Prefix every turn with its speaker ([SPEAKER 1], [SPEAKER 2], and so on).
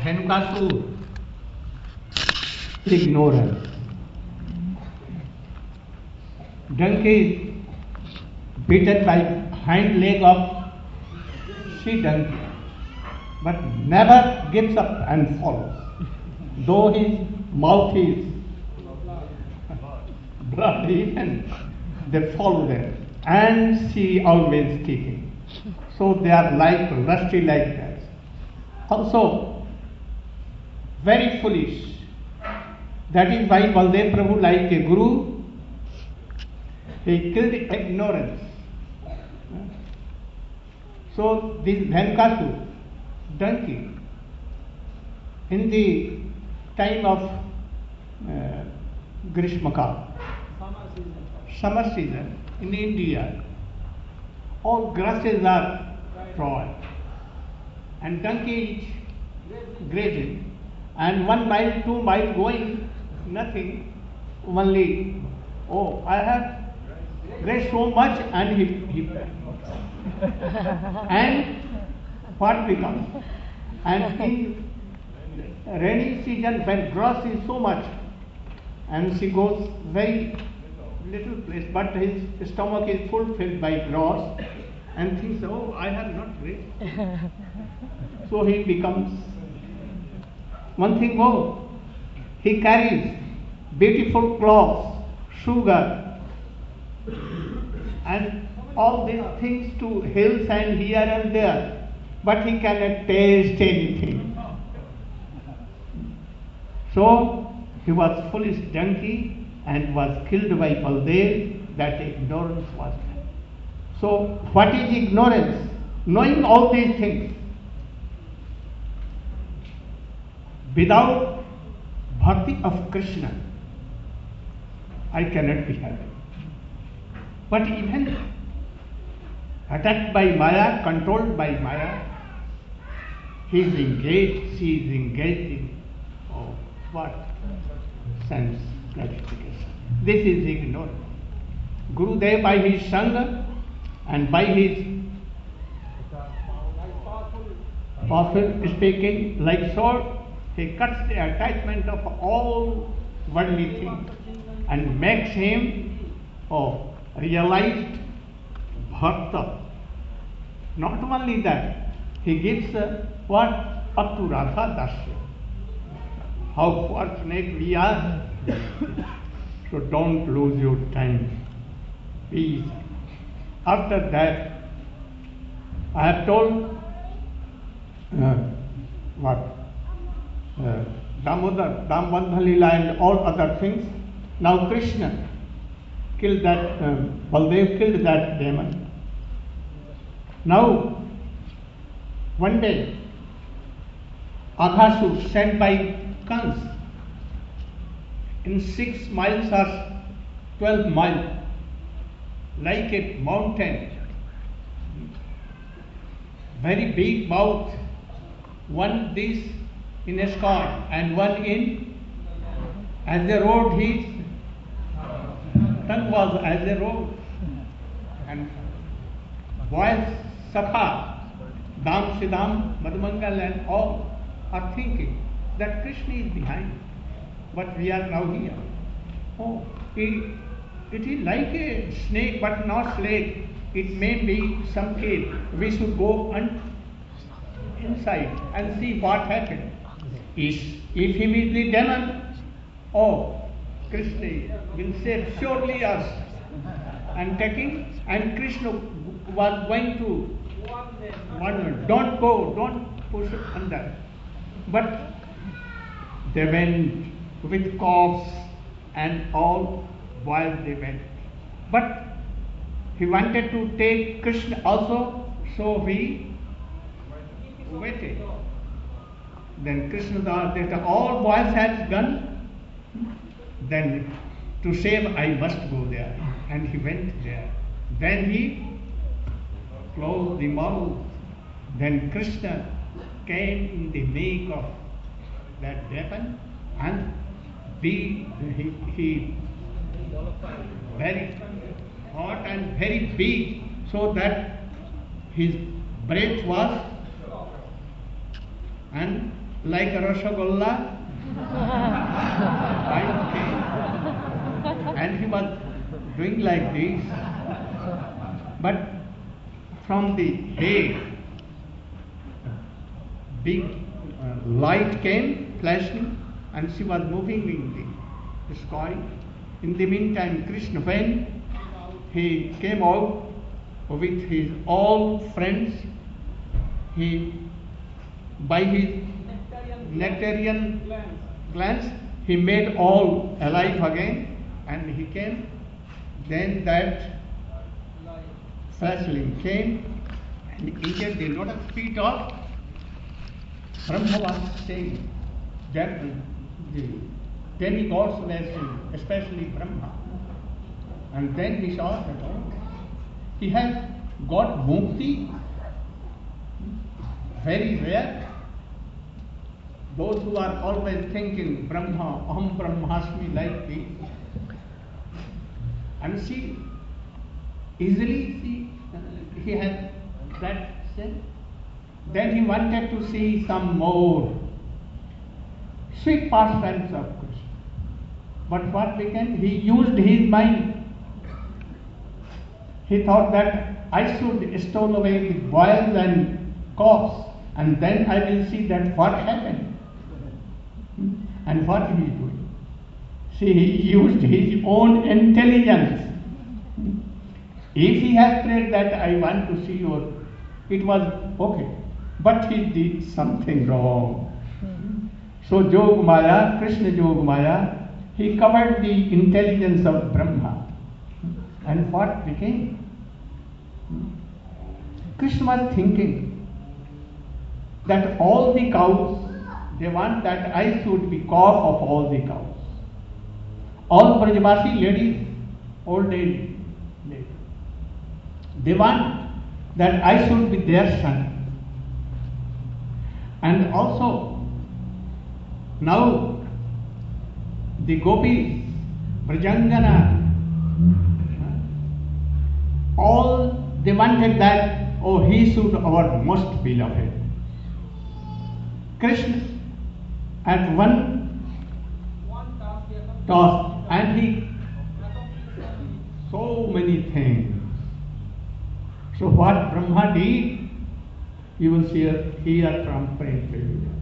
[SPEAKER 1] Dhenukasu, ignorance. Donkey beaten by hind leg of she donkey, but never gives up and follows. Though his mouth is bloody and they follow them. And she always kicking. So they are like rusty like that. Also, very foolish. That is why Baldev Prabhu, like a guru, he killed ignorance. So this Dhenukasu, donkey, in the time of Grishmakal, summer season in India, all grasses are dry and donkey is grazing, and 1 mile, 2 miles going, nothing, only, oh, I have grazed so much, and he and what becomes? And in rainy season when grass is so much, and she goes very little place, but his stomach is fulfilled by grass, and thinks, oh, I have not grazed. So he becomes one thing more. He carries beautiful clothes, sugar, and all these things to hills and here and there, but he cannot taste anything. So he was foolish donkey and was killed by Baldev. That ignorance was there. So what is ignorance? Knowing all these things without bhakti of Krishna, I cannot be happy. But even attacked by Maya, controlled by Maya, he is engaged, she is engaged in what? Sense gratification. This is ignorance. Gurudev, by his Sangha and by his powerful speaking like sword, he cuts the attachment of all worldly things and makes him realized bhakta. Not only that, he gives what? Up to Radha Dasya. How fortunate we are. So don't lose your time. Please. After that, I have told Damodar, Damodar Lila and all other things. Now Krishna killed that, Baldev killed that demon. Now, one day, Aghasur sent by Kans in 6 miles or 12 miles, like a mountain, very big mouth, one this in a sky and one in, as the road, his tongue was as a road, and boys Sakha, Dam Siddham, Madhumangal and all are thinking that Krishna is behind, but we are now here. Oh, it is like a snake, but not snake. It may be some cave. We should go inside and see what happened. If he is the demon, oh, Krishna will save surely us. And taking, and Krishna was going to warn, don't go, don't push it under. But they went with corpse and all while they went. But he wanted to take Krishna also, so we waited. Then Krishna thought that all boys had gone, then to save I must go there. And he went there. Then he closed the mouth. Then Krishna came in the make of that weapon and he very hot and very big, so that his breath was, and like a Rasgulla, white cake, and he was doing like this. But from the head, big light came flashing, and she was moving in the sky. In the meantime, Krishna, when he came out with his all friends, he, by his nectarian glands, he made all alive again, and he came. Then that flashing came, and into the lotus feet of Brahma was saying that the demigods were saying, especially Brahma. And then he saw that he has got mukti, very rare. Those who are always thinking Brahma, Aham Brahmasmi, like this. And see, easily he has that sense. Then he wanted to see some more sweet pastimes of Krishna. But what became? He used his mind. He thought that I should stow away the boils and coughs, and then I will see that what happened. And what he is doing? See, he used his own intelligence. If he has prayed that I want to see your, it was okay. But he did something wrong. So Jog Maya, Krishna Jog Maya, he covered the intelligence of Brahma. And what became? Krishna was thinking that all the cows, they want that I should be calf of all the cows. All Brajavasi ladies, old age ladies, they want that I should be their son. And also, now the gopis, Brajangana, all they wanted that, oh, he should our most beloved. Krishna at one toss, and he so many things. So what Brahma did, you will see here from Prem Prelude.